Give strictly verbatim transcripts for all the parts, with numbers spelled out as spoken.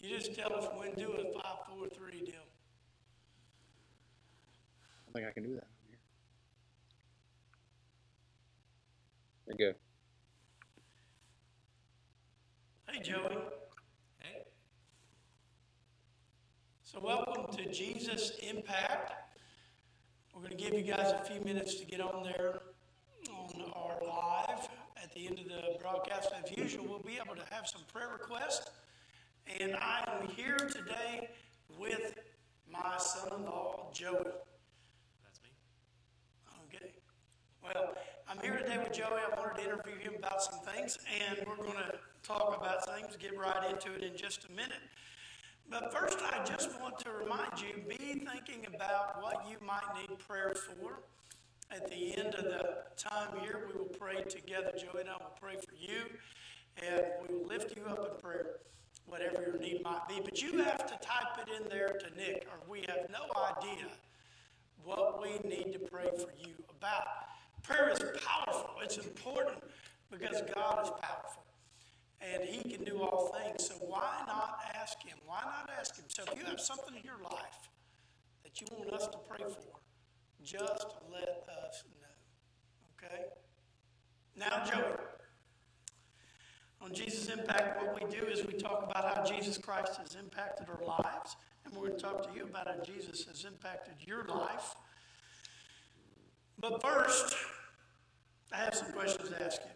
You just tell us when, do a five, four, three deal. I think I can do that. There you go. Hey, Joey. Hey. So welcome to Jesus Impact. We're going to give you guys a few minutes to get on there on our live. At the end of the broadcast, as usual, we'll be able to have some prayer requests. And I am here today with my son-in-law, Joey. That's me. Okay. Well, I'm here today with Joey. I wanted to interview him about some things, and we're going to talk about things, get right into it in just a minute. But first, I just want to remind you, be thinking about what you might need prayer for. At the end of the time here, we will pray together. Joey and I will pray for you, and we will lift you up in prayer, whatever your need might be. But you have to type it in there to Nick, or we have no idea what we need to pray for you about. Prayer is powerful. It's important because God is powerful, and he can do all things. So why not ask him? Why not ask him? So if you have something in your life that you want us to pray for, just let us know, okay? Now, Joey, on Jesus Impact, what we do is we talk about how Jesus Christ has impacted our lives, and we're going to talk to you about how Jesus has impacted your life. But first, I have some questions to ask you.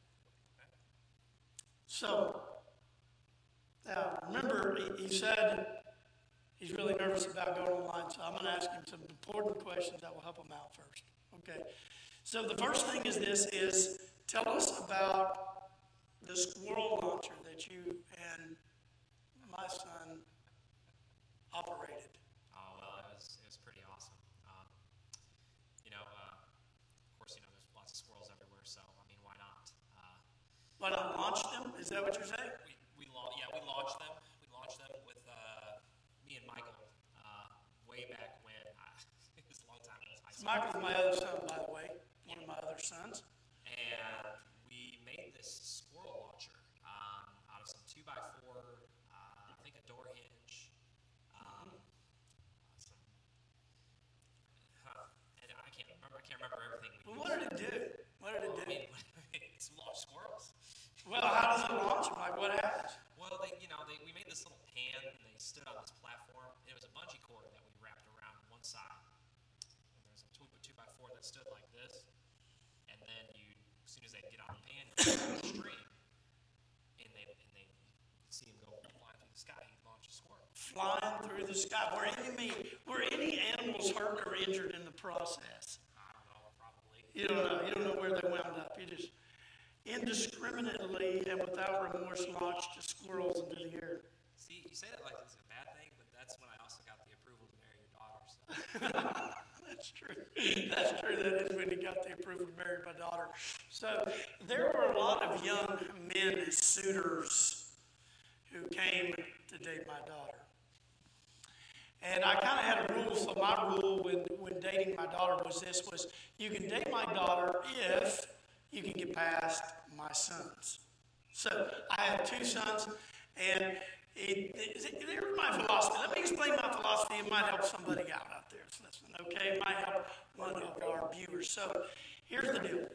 So, now, remember, he, he said he's really nervous about going online, so I'm going to ask him some important questions that will help him out first. Okay. So the first thing is this, is tell us about the squirrel launcher that you and my son operated. Oh, well, it was, it was pretty awesome. Um, you know, uh, of course, you know, there's lots of squirrels everywhere, so, I mean, why not? Uh, Why not launch them? Is that what you're saying? we, we la- yeah, we launched them. We launched them with uh, me and Michael uh, way back when. I, it was a long time ago. High school. Michael's my other son, by the way, one of my other sons. And we made this squirrel launcher um, out of some two by four, uh, I think a door hinge, um, some, huh, and I can't remember. I can't remember everything we Well, used. what did it do? What did it I do? mean, it's launch squirrels. Well, how does it launch them? Like, what happens? Well, they, you know, they, we made this little pan, and they stood on this platform. And it was a bungee cord that we wrapped around one side. And there's a two, two by four that stood like this. And then you, as soon as they get on the pan, you put a string, and they, and they you see them go flying through the sky. You launch a squirrel. Flying through the sky. Were any, were any animals hurt or injured in the process? I don't know, probably. You don't know. You don't know where they wound up. You just indiscriminately and without remorse launched the squirrels into the air. See, you say that like it's a bad thing, but that's when I also got the approval to marry your daughter. So. That's true. That's true. That is when he got the approval to marry my daughter. So there were a lot of young men as suitors who came to date my daughter. And I kind of had a rule. So my rule when, when dating my daughter was this, was you can date my daughter if you can get past my sons. So I have two sons, and it, it, there's my philosophy. Let me explain my philosophy. It might help somebody out out there that's listening, okay? It might help one of our viewers. So here's the deal.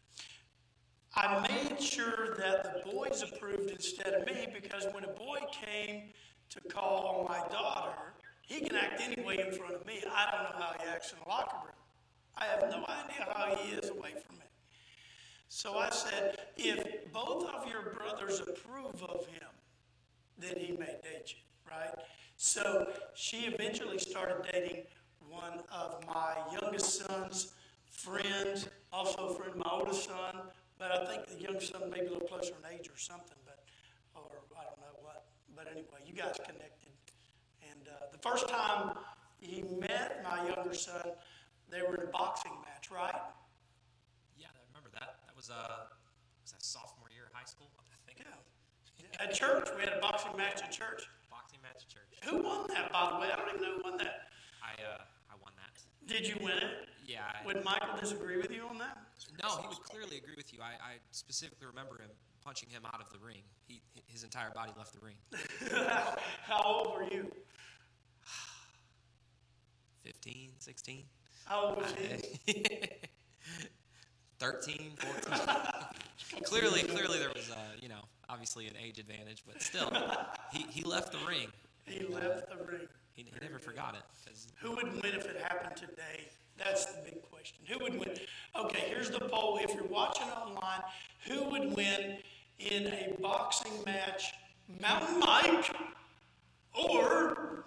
I made sure that the boys approved instead of me, because when a boy came to call on my daughter, he can act any way in front of me. I don't know how he acts in the locker room. I have no idea how he is away from me. So I said, if both of your brothers approve of him, then he may date you, right? So she eventually started dating one of my youngest son's friends, also a friend of my oldest son, but I think the youngest son may be a little closer in age or something, but, or I don't know what. But anyway, you guys connected. And uh, the first time he met my younger son, they were in a boxing match, right? Yeah, I remember that. That was uh, was that sophomore year of high school? I think. Yeah. At church, we had a boxing match at church. Boxing match at church. Who won that, by the way? I don't even know who won that. I uh, I won that. Did you win it? Yeah. I, Would Michael disagree with you on that? no, he would clearly agree with you. I, I specifically remember him punching him out of the ring. He his entire body left the ring. How fifteen, sixteen. How old was he? thirteen, fourteen. clearly, clearly there was, uh, you know, obviously an age advantage, but still, he, he left the ring. He left the ring. He, he never forgot it. 'Cause Who would win if it happened today? That's the big question. Who would win? Okay, here's the poll. If you're watching online, who would win in a boxing match? Mountain Mike or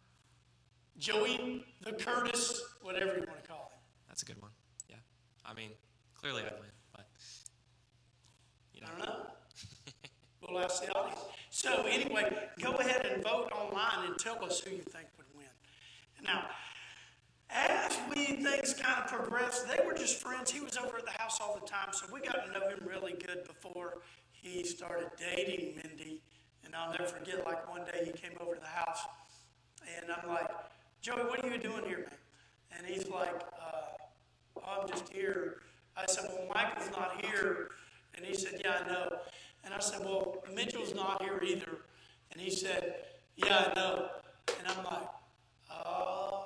Joey the Curtis, whatever you want to call him. that's a good one. Yeah. I mean, clearly I'd win, but, you know. I don't know. We'll ask the audience. So anyway, go ahead and vote online and tell us who you think would win. Now, as we things kind of progressed, they were just friends. He was over at the house all the time, so we got to know him really good before he started dating Mindy. And I'll never forget, like one day he came over to the house, and I'm like, Joey, what are you doing here, man? And he's like, uh, oh, I'm just here. I said, well, Michael's not here. And he said, yeah, I know. And I said, well, Mitchell's not here either. And he said, yeah, I know. And I'm like, oh,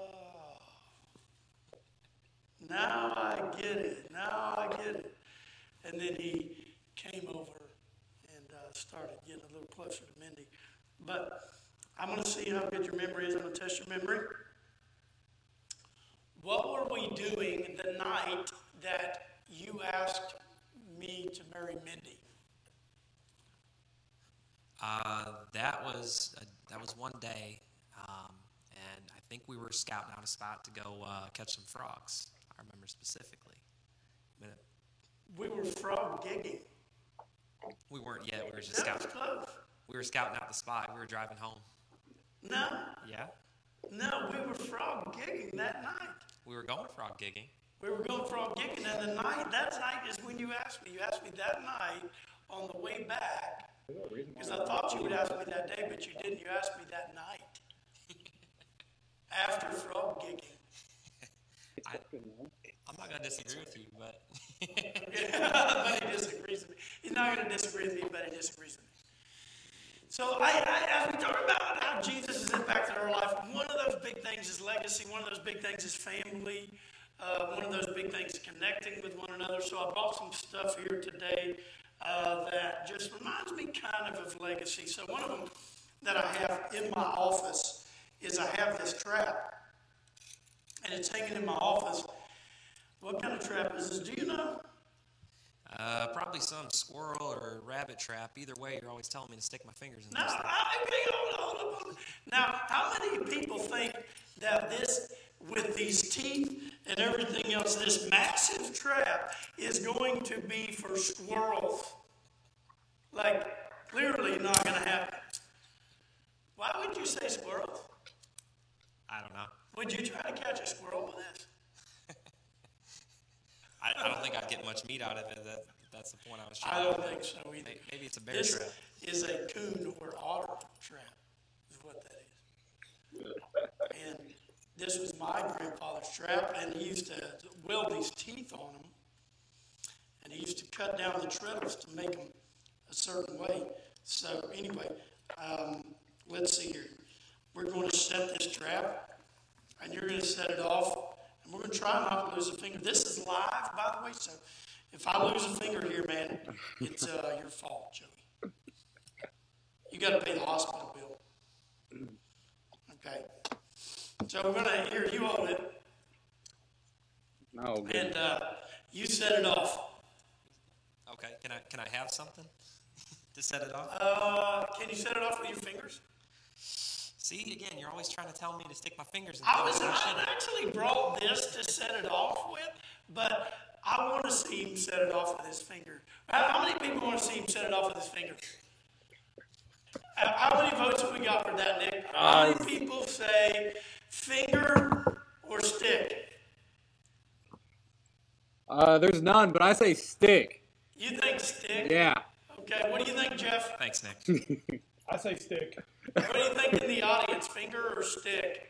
now I get it. Now I get it. And then he came over and uh, started getting a little closer to Mindy. But I'm going to see how good your memory is. I'm going to test your memory. What were we doing the night that you asked me to marry Mindy? Uh, that was a, that was one day, um, and I think we were scouting out a spot to go uh, catch some frogs. I remember specifically. But We were frog gigging. we weren't yet. We were just That was scouting. close. We were scouting out the spot. We were driving home. No, Yeah, no, we were frog gigging that night. we were going frog gigging. We were going frog gigging, and the night, that night is when you asked me. You asked me that night on the way back, because I thought you would ask me that day, but you didn't. You asked me that night after frog gigging. I, I'm not gonna disagree with you, but But he disagrees with me. He's not going to disagree with me, but he disagrees with me. So I, I, as we talk about how Jesus has impacted our life, one of those big things is legacy. One of those big things is family. Uh, one of those big things is connecting with one another. So I brought some stuff here today uh, that just reminds me kind of of legacy. So one of them that I have in my office is I have this trap, and it's hanging in my office. What kind of trap is this? Do you know? uh, probably some squirrel or rabbit trap. Either way, you're always telling me to stick my fingers in Now, those things. I, okay, hold on, hold on. Now, how many people think that this, with these teeth and everything else, this massive trap is going to be for squirrels? Like, clearly not going to happen. Why would you say squirrels? I don't know. Would you try to catch a squirrel with this? I, I don't think I'd get much meat out of it. That, that's the point I was trying I to don't make. think so either. May- Maybe it's a bear This trap. is a coon or otter trap, is what that is. And this was my grandfather's trap, and he used to weld these teeth on them, and he used to cut down the treadles to make them a certain way. So anyway, um, let's see here. We're going to set this trap, and you're going to set it off. And we're going to try not to lose a finger. This is live, by the way, so if I lose a finger here, man, it's uh, your fault, Joey. You got to pay the hospital bill. Okay. So we're going to, here, you hold it, No, good. and uh, you set it off. Okay. Can I can I have something to set it off? Uh, can you set it off with your fingers? See, again, you're always trying to tell me to stick my fingers in I things was I I shouldn't. actually brought this to set it off with, but I want to see him set it off with his finger. How how many people want to see him set it off with his finger? How how many votes have we got for that, Nick? How many people say finger or stick? Uh, there's none, but I say stick. You think stick? Yeah. Okay, what do you think, Jeff? Thanks, Nick. I say stick. What do you think in the audience, finger or stick?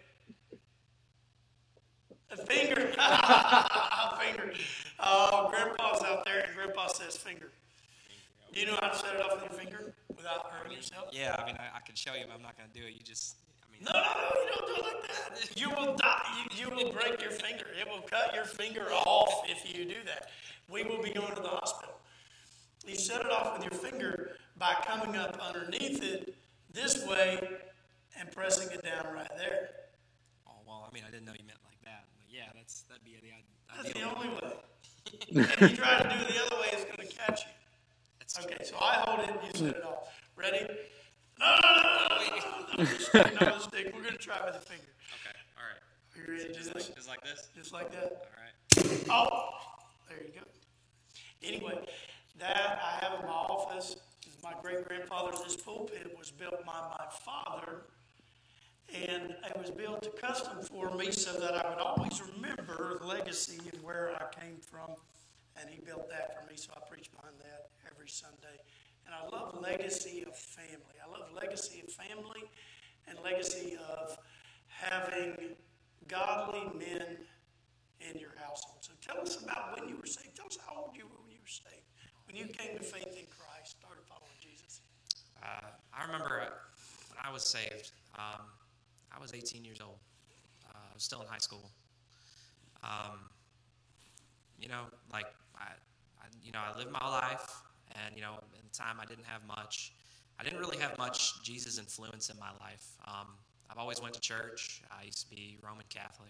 A finger. Finger. Oh, Grandpa's out there, and Grandpa says finger. Do you know how to set it off with your finger without hurting yourself? Yeah, I mean, I, I could show you, but I'm not going to do it. You just, I mean, No, no, no, you don't do it like that. You will die. You, you will break your finger. It will cut your finger off if you do that. We will be going to the hospital. You set it off with your finger by coming up underneath it this way and pressing it down right there. oh well, I mean, I didn't know you meant like that. But yeah, that's that'd be the That's ideal. the only way. If you try to do it the other way, it's going to catch you. That's Okay, so I hold it, you set it off. Ready? No, no, no, no, no, stick, no, stick. We're going to try with the finger. Okay, all right. Are you ready to do Just this? like, just like this. Just like that? All right. Oh, there you go. Anyway, that I have in my office is my great grandfather's. This pulpit was built by my father, and it was built to custom for me so that I would always remember the legacy and where I came from. And he built that for me, so I preach behind that every Sunday. And I love legacy of family. I love legacy of family and legacy of having godly men in your household. So tell us about when you were saved. Tell us how old you were when you were saved. When you came to faith in Christ, started following Jesus. Uh, I remember when I was saved. Um, I was eighteen years old. Uh, I was still in high school. Um, you know, like I, I, you know, I lived my life, and you know, in the time I didn't have much. I didn't really have much Jesus influence in my life. Um, I've always went to church. I used to be Roman Catholic.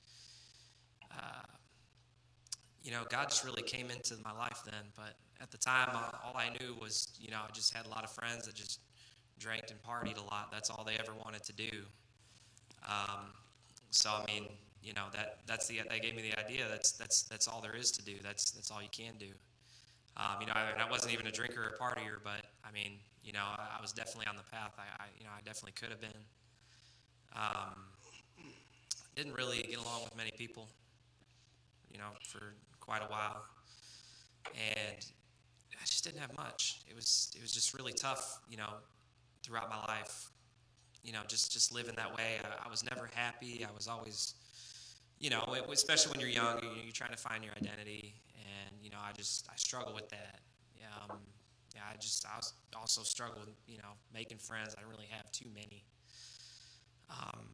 Uh, you know, God just really came into my life then. But at the time, all, all I knew was, you know, I just had a lot of friends that just drank and partied a lot. That's all they ever wanted to do. Um, so I mean, you know, that that's the that gave me the idea. That's that's that's all there is to do. That's that's all you can do. Um, you know, I, I wasn't even a drinker or partier, but I mean, you know, I, I was definitely on the path. I, I you know, I definitely could have been. Um, didn't really get along with many people, you know, for quite a while, and I just didn't have much. It was it was just really tough, you know, throughout my life. You know, just, just living that way. I, I was never happy. I was always, you know, it, especially when you're young, you're, you're trying to find your identity, and you know, I just I struggle with that. Um, yeah, I just I was also struggled, you know, making friends. I didn't really have too many. Um,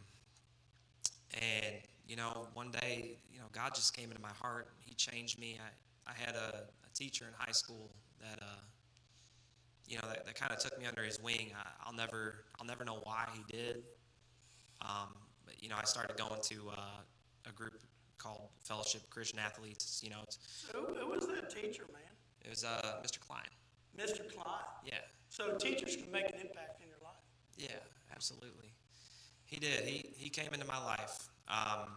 and you know, one day, you know, God just came into my heart. He changed me. I, I had a, a teacher in high school that, uh, you know, that, that kind of took me under his wing. I, I'll never, I'll never know why he did. Um, but you know, I started going to uh, a group called Fellowship of Christian Athletes. You know, it's, Who, who was that teacher, man? it was uh, Mister Klein. Mister Klein. Yeah, So teachers can make an impact in your life. yeah, absolutely. He did. He he came into my life, um,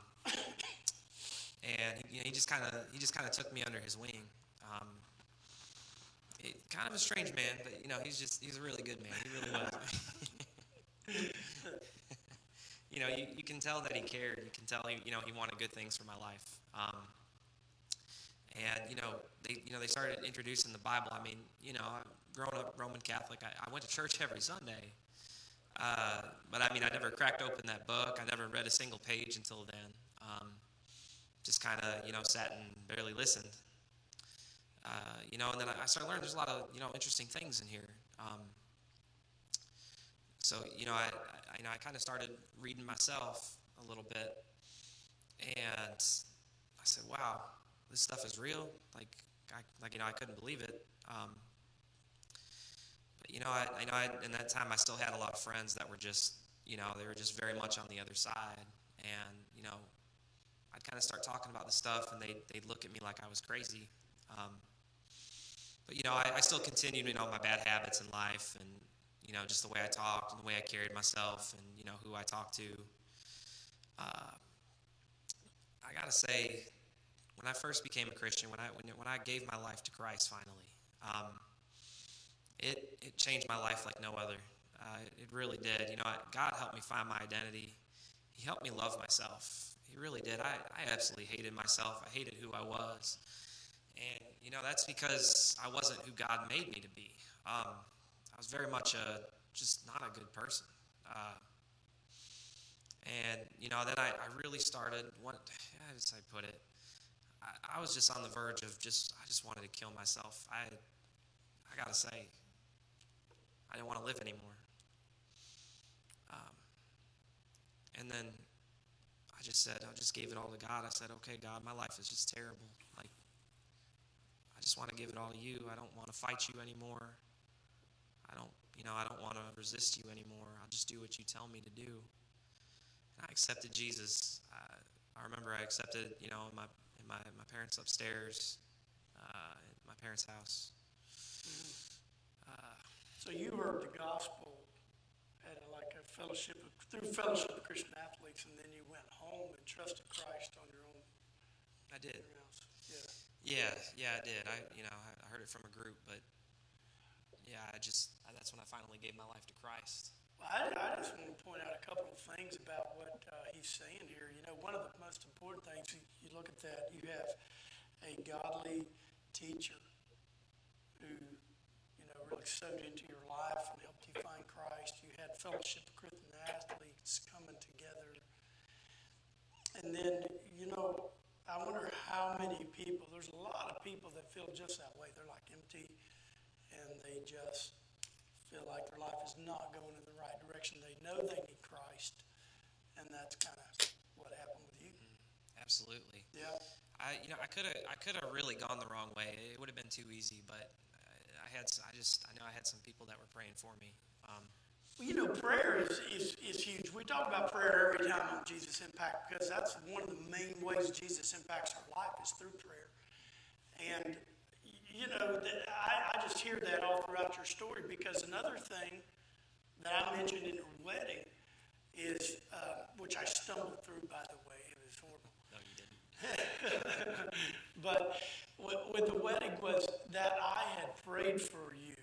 and you know, he just kind of he just kind of took me under his wing. Um, it, kind of a strange man, but you know, he's just he's a really good man. He really was. You know, you, you can tell that he cared. You can tell he you know he wanted good things for my life. Um, and you know they you know they started introducing the Bible. I mean, you know, growing up Roman Catholic, I, I went to church every Sunday. Uh, but I mean, I never cracked open that book. I never read a single page until then. Um, just kind of, you know, sat and barely listened. Uh, you know, and then I started learning there's a lot of, you know, interesting things in here. Um, so, you know, I, I you know, I kind of started reading myself a little bit, and I said, "Wow, this stuff is real." Like, I, like you know, I couldn't believe it. Um, You know, I, I know I, in that time I still had a lot of friends that were just, you know, they were just very much on the other side. And, you know, I'd kind of start talking about the stuff, and they'd, they'd look at me like I was crazy. Um, but, you know, I, I still continued, you know, my bad habits in life, and, you know, just the way I talked and the way I carried myself, and, you know, who I talked to. Uh, I got to say, when I first became a Christian, when I, when, when I gave my life to Christ finally, um, It it changed my life like no other. Uh, it, it really did. You know, I, God helped me find my identity. He helped me love myself. He really did. I, I absolutely hated myself. I hated who I was. And, you know, that's because I wasn't who God made me to be. Um, I was very much a, just not a good person. Uh, and, you know, then I, I really started, what, how did I put it? I, I was just on the verge of just, I just wanted to kill myself. I, I got to say, I didn't want to live anymore. Um, And then I just said, I just gave it all to God. I said, okay, God, my life is just terrible. Like, I just want to give it all to you. I don't want to fight you anymore. I don't, you know, I don't want to resist you anymore. I'll just do what you tell me to do. And I accepted Jesus. I, I remember I accepted, you know, in my in my my parents upstairs, uh, in my parents' house. Uh, So you heard the gospel at a, like a fellowship of, through fellowship of Christian athletes, and then you went home and trusted Christ on your own. I did. Your house. Yeah. Yeah, yeah, I did. I, you know, I heard it from a group, but yeah, I just that's when I finally gave my life to Christ. Well, I, I just want to point out a couple of things about what uh, he's saying here. You know, one of the most important things, you, you look at that, you have a godly teacher who, you know, really sowed into your life and helped you find Christ. You had fellowship of Christian athletes coming together. And then, you know, I wonder how many people, there's a lot of people that feel just that way. They're like empty, and they just feel like their life is not going in the right direction. They know they need Christ, and that's kind of what happened with you. Absolutely. Yeah. I, you know, I could have, I could have really gone the wrong way. It would have been too easy, but I, I had, I just, I know I had some people that were praying for me. Um, Well, you know, prayer is, is, is huge. We talk about prayer every time on Jesus Impact because that's one of the main ways Jesus impacts our life is through prayer. And, you know, that I, I just hear that all throughout your story because another thing that I mentioned in your wedding is, uh, which I stumbled through, by the way, it was horrible. no, you didn't. But with, with the wedding was that I had prayed for you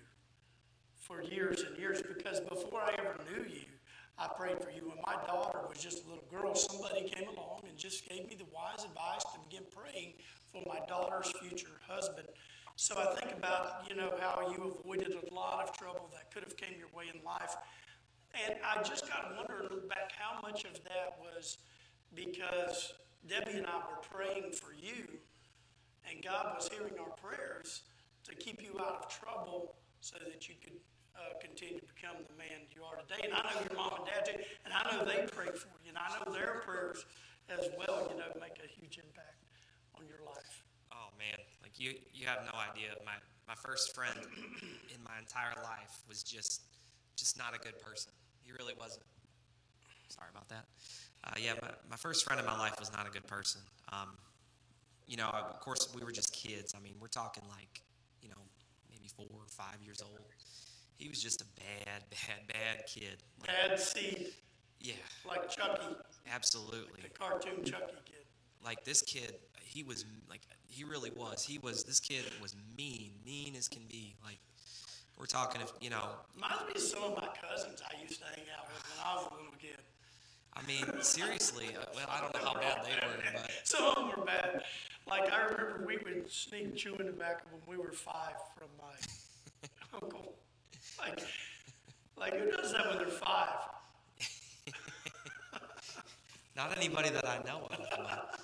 for years and years because before I ever knew you, I prayed for you. When my daughter was just a little girl, somebody came along and just gave me the wise advice to begin praying for my daughter's future husband. So I think about, you know, how you avoided a lot of trouble that could have came your way in life. And I just got to wonder and look back how much of that was because Debbie and I were praying for you and God was hearing our prayers to keep you out of trouble so that you could uh, continue to become the man you are today. And I know your mom and dad do, and I know they pray for you, and I know their prayers as well, you know, make a huge impact on your life. Oh man, like you, you have no idea. My, my first friend in my entire life was just, just not a good person. He really wasn't. Sorry about that. Uh, yeah, my, my first friend in my life was not a good person. Um, you know, of course, we were just kids. I mean, we're talking like, you know, maybe four or five years old. He was just a bad, bad, bad kid. Like, Bad seed, yeah, like Chucky, absolutely. the cartoon Chucky kid. Like this kid, he was like, he really was. He was, this kid was mean, mean as can be. Like, we're talking, if you know. Reminds me of some of my cousins I used to hang out with when I was a little kid. I mean, seriously, uh, well, I don't know how bad they were, but Some of them were bad. Like, I remember we would sneak chew in the back when we were five from my uncle. Like, like who does that when they're five? not anybody that I know of. But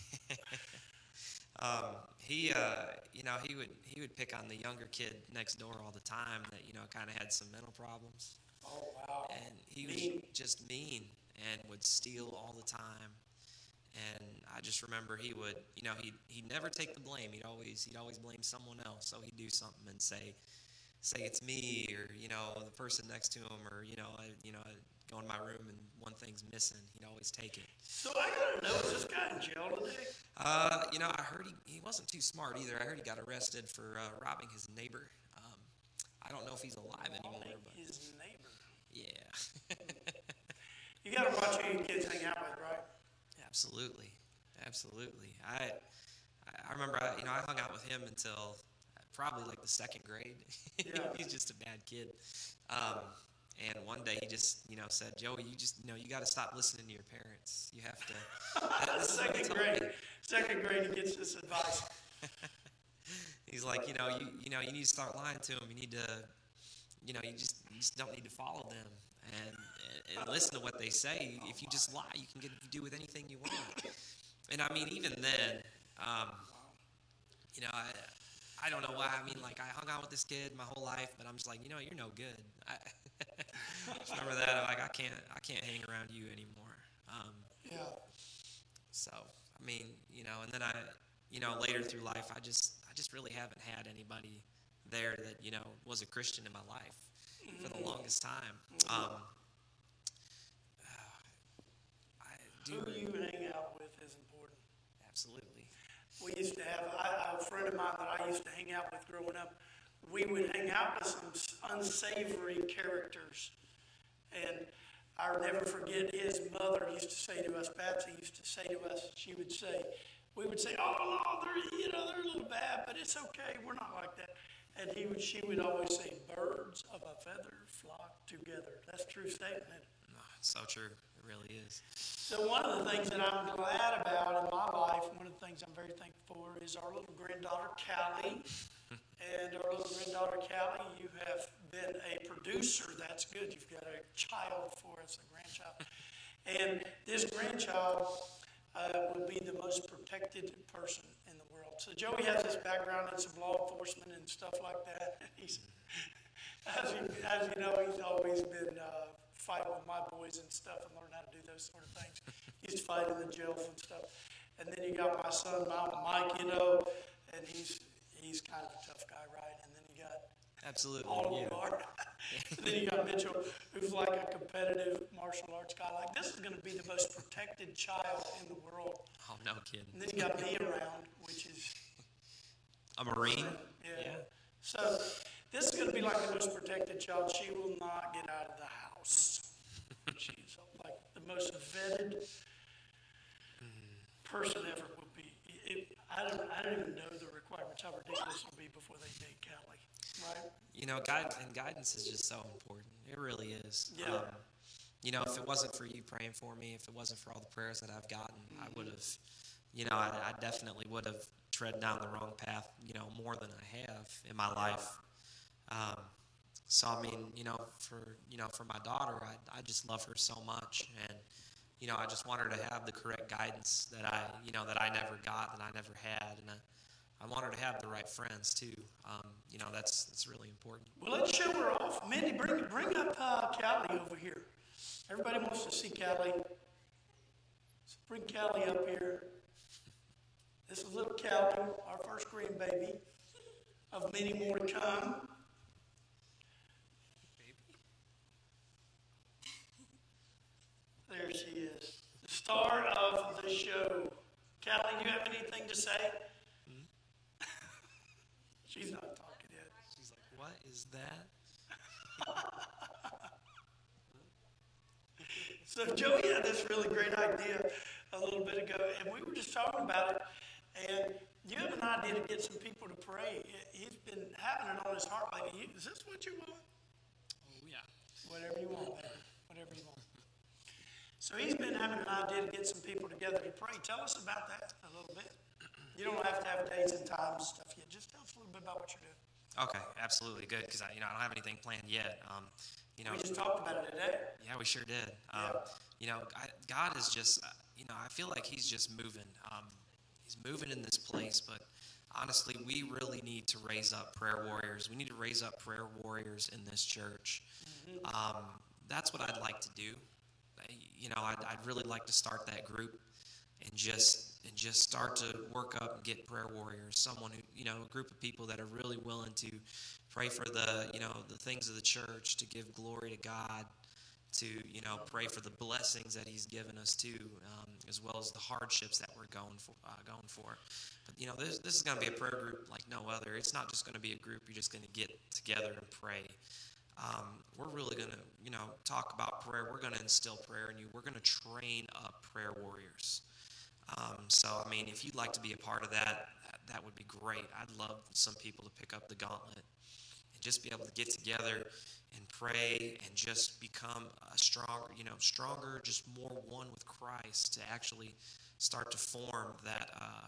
um, he, uh, you know, he would he would pick on the younger kid next door all the time that you know kind of had some mental problems, Oh, wow. and he was Mean. just mean and would steal all the time. And I just remember he would, you know, he'd, he'd never take the blame. He'd always he'd always blame someone else. So he'd do something and say, say it's me or, you know, the person next to him or, you know, I, you know, I go in my room and one thing's missing. He'd always take it. So I gotta know, is this guy in jail today? Uh, you know, I heard he, he wasn't too smart either. I heard he got arrested for uh, robbing his neighbor. Um, I don't know if he's alive anymore, but His neighbor. yeah. You gotta watch who your kids hang out with, right? Absolutely, absolutely. I I remember, I, you know, I hung out with him until probably like the second grade. Yeah. He's just a bad kid. Um, and one day he just, you know, said, "Joey, you just, you know, you got to stop listening to your parents. You have to." That- this is what he Second told grade. me. Second grade, he gets this advice. He's like, you know, you you know, you need to start lying to them. You need to, you know, you just you just don't need to follow them and, and, and listen to what they say. If you just lie, you can get do with anything you want. And I mean, even then, um, you know, I I don't know why. I mean, like I hung out with this kid my whole life, but I'm just like, you know, you're no good. I just remember that. Like I can't I can't hang around you anymore. Um, Yeah. so, I mean, you know, and then I, you know, later through life, I just, I just really haven't had anybody there that, you know, was a Christian in my life for the longest time. Um, I do. Who you hang out with is important. Absolutely. We used to have, I, a friend of mine that I used to hang out with growing up, we would hang out with some unsavory characters. And I'll never forget his mother used to say to us, Patsy used to say to us, she would say, we would say, oh, no, they're, you know, they're a little bad, but it's okay, we're not like that. And he would, she would always say, birds of a feather flock together. That's a true statement, isn't it? No, it's so true. It really is. So one of the things that I'm glad about in my life, one of the things I'm very thankful for, is our little granddaughter, Callie. And our little granddaughter, Callie, you have been a producer. That's good. You've got a child for us, a grandchild. And this grandchild uh, will be the most protected person in the world. So Joey has this background in some law enforcement and stuff like that. He's, as you, as you know, he's always been uh, fighting with my boys and stuff and learning how to do those sort of things. He used to fight in the jails and stuff. And then you got my son, Mike, you know, and he's he's kind of a tough guy, right? And then you got Absolutely. all of yeah. you are. And then you got Mitchell, who's like a competitive martial arts guy. Like, this is going to be the most protected child in the world. Oh, no kidding. And then you got me around, which is A Marine? yeah. Yeah. So this is going to be like the most protected child. She will not get out of the house. She's like the most vetted person ever will be. It, I don't. I don't even know the requirements. How ridiculous it'll be before they date Callie, right? You know, guide, and guidance is just so important. It really is. Yeah. Um, you know, if it wasn't for you praying for me, if it wasn't for all the prayers that I've gotten, I would have, you know, I, I definitely would have tread down the wrong path, you know, more than I have in my life. Um, so, I mean, you know, for, you know, for my daughter, I, I just love her so much. And, you know, I just want her to have the correct guidance that I, you know, that I never got, that I never had. And I, I want her to have the right friends too. Um, you know, that's, that's really important. Well, let's show her off. Mindy, bring bring up uh, Callie over here. Everybody wants to see Callie. So bring Callie up here. This is little Callie, our first grandbaby, of many more to come. There she is, the star of the show. Callie, do you have anything to say? Hmm? She's not talking yet. She's like, what is that? So Joey had this really great idea a little bit ago, and we were just talking about it. And you have an idea to get some people to pray. He's been having it on his heart. Like, is this what you want? Oh, yeah. Whatever you want, baby. Whatever you want. So he's been having an idea to get some people together to pray. Tell us about that a little bit. You don't have to have dates and times and stuff yet. Just tell us a little bit about what you're doing. Okay, absolutely. Good, because I, you know, I don't have anything planned yet. Um, you know, We just talked about it today. yeah, we sure did. Um, Yeah. You know, I, God is just, uh, you know, I feel like He's just moving. Um, he's moving in this place, but honestly, we really need to raise up prayer warriors. We need to raise up prayer warriors in this church. Mm-hmm. Um, that's what I'd like to do. I, you know, I'd, I'd really like to start that group and just and just start to work up and get prayer warriors. Someone who, you know, a group of people that are really willing to pray for the, you know, the things of the church, to give glory to God, to, you know, pray for the blessings that He's given us too, um, as well as the hardships that we're going for. Uh, going for. But you know, this this is going to be a prayer group like no other. It's not just going to be a group you're just going to get together and pray. Um, we're really going to, you know, talk about prayer. We're going to instill prayer in you. We're going to train up prayer warriors. Um, so, I mean, if you'd like to be a part of that, that, that would be great. I'd love some people to pick up the gauntlet and just be able to get together and pray and just become a stronger, you know, stronger, just more one with Christ, to actually start to form that, uh,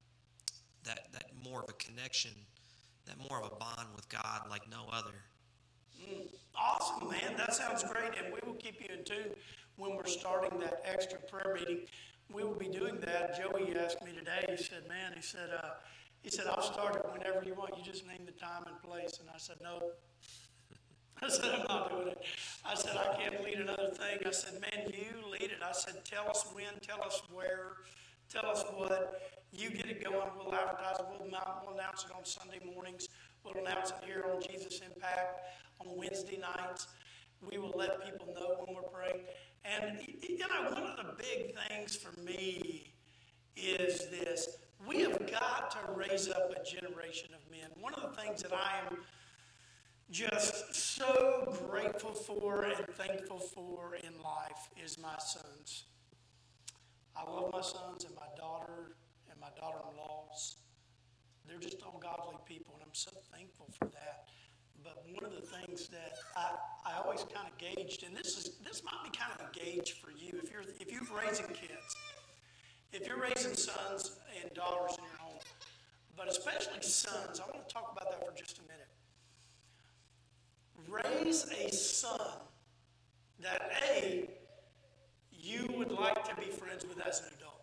that, that more of a connection, that more of a bond with God like no other. Mm, awesome, man. That sounds great. And we will keep you in tune when we're starting that extra prayer meeting. We will be doing that. Joey asked me today, he said, man, he said, uh, he said, I'll start it whenever you want. You just name the time and place. And I said, no. I said, I'm not doing it. I said, I can't lead another thing. I said, man, you lead it. I said, tell us when, tell us where, tell us what. You get it going. We'll advertise it. We'll, we'll announce it on Sunday mornings. We'll announce it here on Jesus Impact on Wednesday nights. We will let people know when we're praying. And, you know, one of the big things for me is this. We have got to raise up a generation of men. One of the things that I am just so grateful for and thankful for in life is my sons. I love my sons and my daughter and my daughter-in-laws. They're just all godly people, and I'm so thankful for that. But one of the things that I, I always kind of gauged, and this is this might be kind of a gauge for you, if you're if you're raising kids, if you're raising sons and daughters in your home, but especially sons, I want to talk about that for just a minute. Raise a son that A, you would like to be friends with as an adult.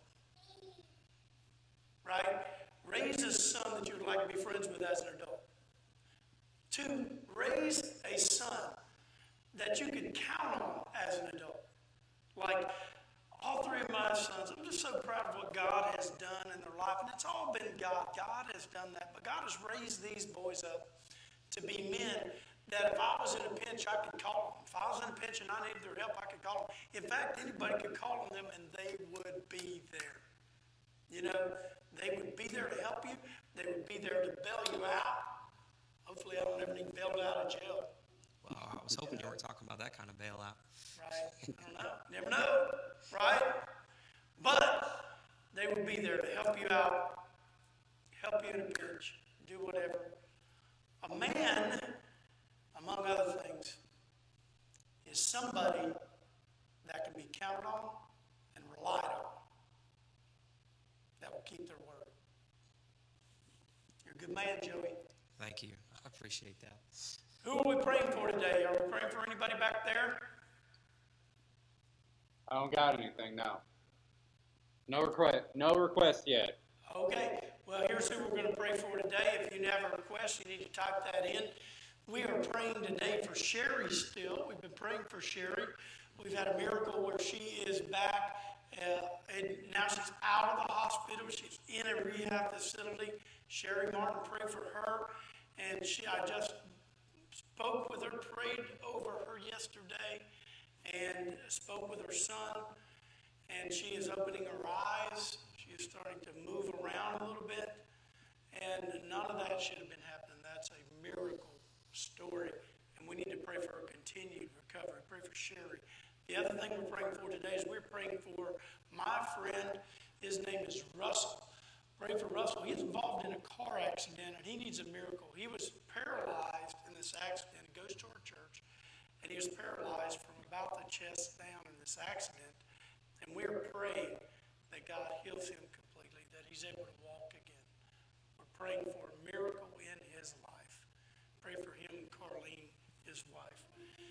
Right? Raise a son that you would like to be friends with as an adult. Two, raise a son that you can count on as an adult. Like all three of my sons, I'm just so proud of what God has done in their life. And it's all been God. God has done that. But God has raised these boys up to be men that if I was in a pinch, I could call them. If I was in a pinch and I needed their help, I could call them. In fact, anybody could call on them and they would be there. You know, they would be there to help you. They would be there to bail you out. Hopefully I don't ever need bailed out of jail. Well, I was hoping you weren't talking about that kind of bailout. Right? I don't know. Never know. Right? But they would be there to help you out, help you in a pinch, do whatever. A man, among other things, is somebody that can be counted on and relied on, that will keep their word. You're a good man, Joey. Thank you. I appreciate that. Who are we praying for today? Are we praying for anybody back there? I don't got anything now. No request. No request yet. Okay. Well, here's who we're going to pray for today. If you have a request, you need to type that in. We are praying today for Sherry still. We've been praying for Sherry. We've had a miracle where she is back, uh, and now she's out of the hospital. She's in a rehab facility. Sherry Martin, pray for her. And she, I just spoke with her, prayed over her yesterday, and spoke with her son. And she is opening her eyes. She is starting to move around a little bit. And none of that should have been happening. That's a miracle story. And we need to pray for her continued recovery. Pray for Sherry. The other thing we're praying for today is we're praying for my friend. His name is Russell. Pray for Russell. He's involved in a car accident, and he needs a miracle. He was paralyzed in this accident. He goes to our church, and he was paralyzed from about the chest down in this accident. And we're praying that God heals him completely, that he's able to walk again. We're praying for a miracle in his life. Pray for him and Carlene, his wife.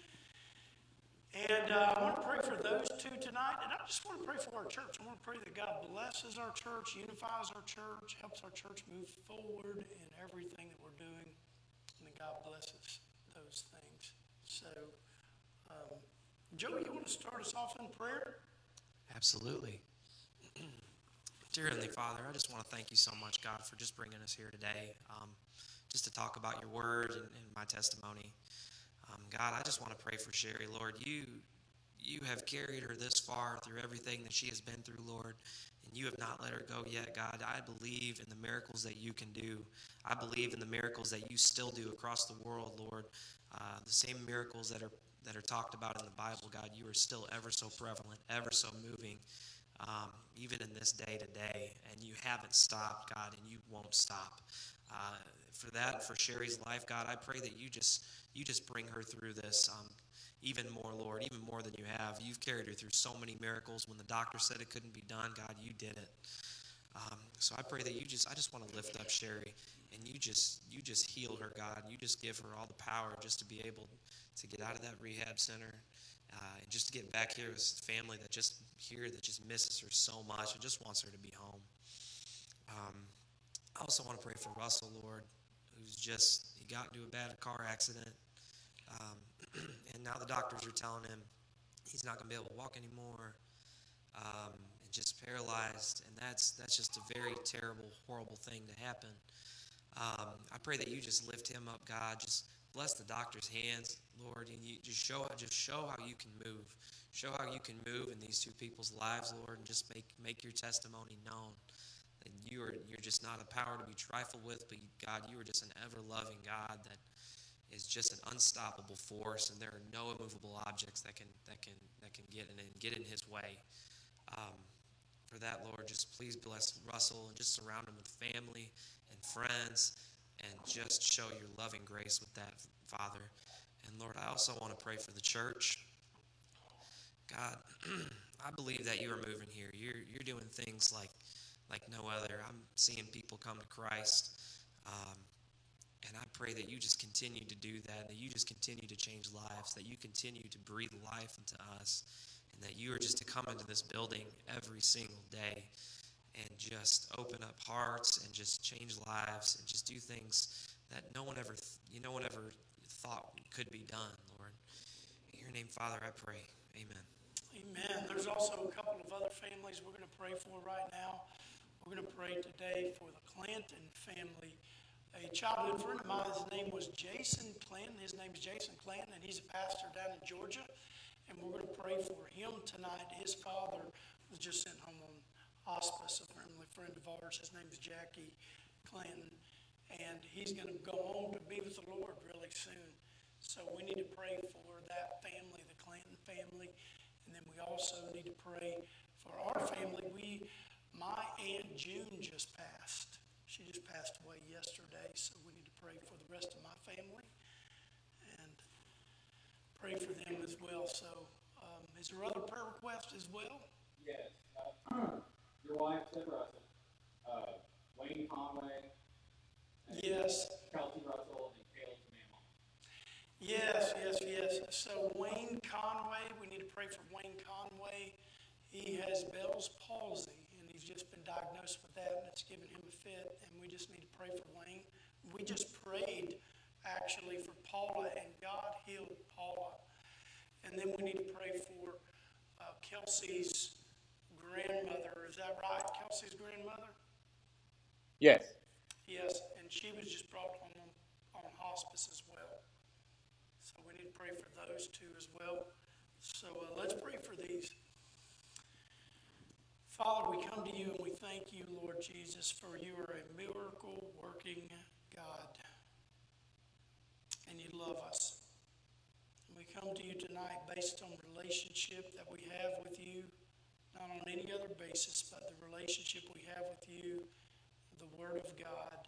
And uh, I want to pray for those two tonight. And I just want to pray for our church. I want to pray that God blesses our church, unifies our church, helps our church move forward in everything that we're doing. And that God blesses those things. So, um, Joey, you want to start us off in prayer? Absolutely. Dear Heavenly Father, I just want to thank you so much, God, for just bringing us here today, um, just to talk about your word and, and my testimony. Um, God, I just want to pray for Sherry, Lord. You, you have carried her this far through everything that she has been through, Lord, and you have not let her go yet, God. I believe in the miracles that you can do. I believe in the miracles that you still do across the world, Lord. Uh, the same miracles that are that are talked about in the Bible, God, you are still ever so prevalent, ever so moving, um, even in this day to day, and you haven't stopped, God, and you won't stop. Uh, for that, for Sherry's life, God, I pray that you just you just bring her through this um, even more, Lord, even more than you have. You've carried her through so many miracles. When the doctor said it couldn't be done, God, you did it. Um, so I pray that you just, I just want to lift up Sherry, and you just, you just heal her, God. You just give her all the power just to be able to get out of that rehab center, uh, and just to get back here with the family that just here that just misses her so much and just wants her to be home. Um, I also want to pray for Russell, Lord, who's just, he got into a bad car accident, um, and now the doctors are telling him he's not going to be able to walk anymore. um, and just paralyzed, and that's that's just a very terrible, horrible thing to happen. Um, I pray that you just lift him up, God. Just bless the doctor's hands, Lord, and you just show just show how you can move, show how you can move in these two people's lives, Lord, and just make make your testimony known. And you are you're just not a power to be trifled with, but you, God, you are just an ever-loving God that is just an unstoppable force, and there are no immovable objects that can that can that can get in and get in his way. Um, for that, Lord, just please bless Russell and just surround him with family and friends, and just show your loving grace with that, Father. And Lord, I also want to pray for the church. God, I believe that you are moving here. You're you're doing things like like no other. I'm seeing people come to Christ. Um, And I pray that you just continue to do that, that you just continue to change lives, that you continue to breathe life into us, and that you are just to come into this building every single day and just open up hearts and just change lives and just do things that no one ever, you no one ever thought could be done, Lord. In your name, Father, I pray. Amen. Amen. There's also a couple of other families we're going to pray for right now. We're going to pray today for the Clanton family. A childhood friend of mine, his name was Jason Clanton. His name is Jason Clanton, and he's a pastor down in Georgia. And we're going to pray for him tonight. His father was just sent home on hospice, a family friend of ours. His name is Jackie Clanton. And he's going to go home to be with the Lord really soon. So we need to pray for that family, the Clanton family. And then we also need to pray for our family. We, my Aunt June just passed. She just passed away yesterday, so we need to pray for the rest of my family and pray for them as well. So, um, is there other prayer requests as well? Yes. Uh, your wife, Tim Russell, uh, Wayne Conway, and Yes. Kelsey Russell, and Caleb Mammal. Yes, yes, yes. So Wayne Conway, we need to pray for Wayne Conway. He has Bell's palsy, and he's just been diagnosed with that, and it's given him a fit, and we just need to pray for Wayne. We just prayed, actually, for Paula, and God healed Paula. And then we need to pray for uh, Kelsey's grandmother. Is that right? Kelsey's grandmother? Yes. Yes, and she was just brought home on, on hospice as well. So we need to pray for those two as well. So uh, let's pray for these. Father, we come to you and we thank you, Lord Jesus, for you are a miracle-working God. And you love us. And we come to you tonight based on the relationship that we have with you, not on any other basis, but the relationship we have with you, the Word of God,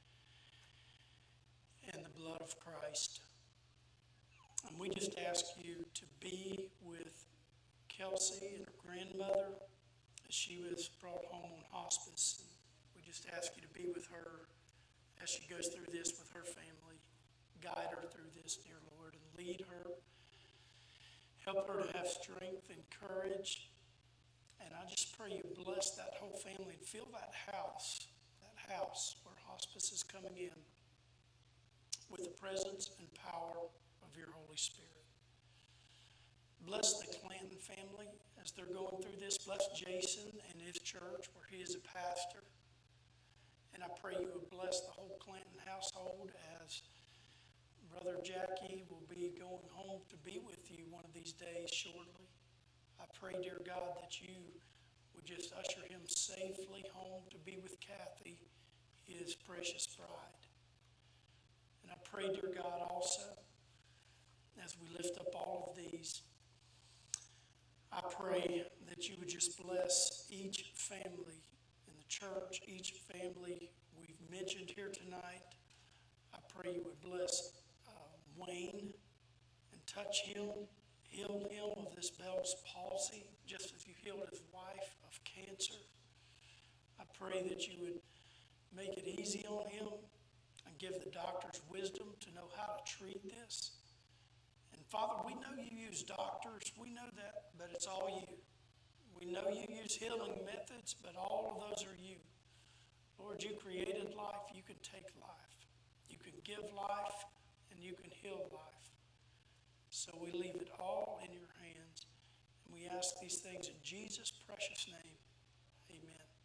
and the blood of Christ. And we just ask you to be with Kelsey and her grandmother as she was brought home on hospice. And we just ask you to be with her as she goes through this with her family. Guide her through this, dear Lord, and lead her. Help her to have strength and courage. And I just pray you bless that whole family and fill that house, that house where hospice is coming in, with the presence and power of your Holy Spirit. Bless the Clanton family as they're going through this. Bless Jason and his church where he is a pastor. And I pray you would bless the whole Clanton household as Brother Jackie will be going home to be with you one of these days shortly. I pray, dear God, that you would just usher him safely home to be with Kathy, his precious bride. And I pray, dear God, also, as we lift up all of these, I pray that you would just bless each family in the church, each family we've mentioned here tonight. I pray you would bless uh, Wayne and touch him, heal him of this Bell's palsy, just as you healed his wife of cancer. I pray that you would make it easy on him and give the doctors wisdom to know how to treat this. And Father, we know you use doctors, we know that, but it's all you. We know you use healing methods, but all of those are you. Lord, you created life, you can take life. You can give life, and you can heal life. So we leave it all in your hands. And we ask these things in Jesus' precious name.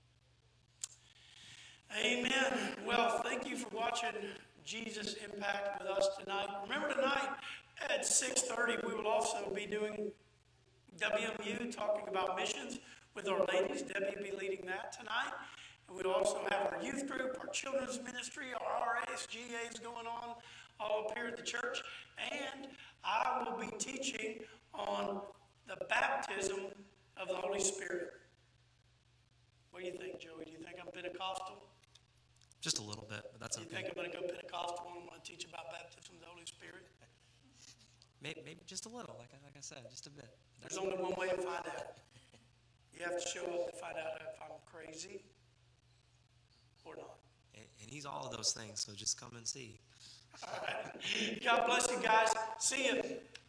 Amen. Amen. Well, thank you for watching Jesus Impact with us tonight. Remember tonight at six thirty, we will also be doing W M U, talking about missions with our ladies. Debbie will be leading that tonight. And we'll also have our youth group, our children's ministry, our R As, G As going on all up here at the church. And I will be teaching on the baptism of the Holy Spirit. What do you think, Joey? Do you think I'm Pentecostal? Just a little bit, but that's Do you okay. think I'm going to go Pentecostal and I'm going to teach about baptism of the Holy Spirit? Maybe, maybe just a little, like I, like I said, just a bit. There's only one way to find out. You have to show up to find out if I'm crazy or not. And, and he's all of those things, so just come and see. All right. God bless you guys. See you.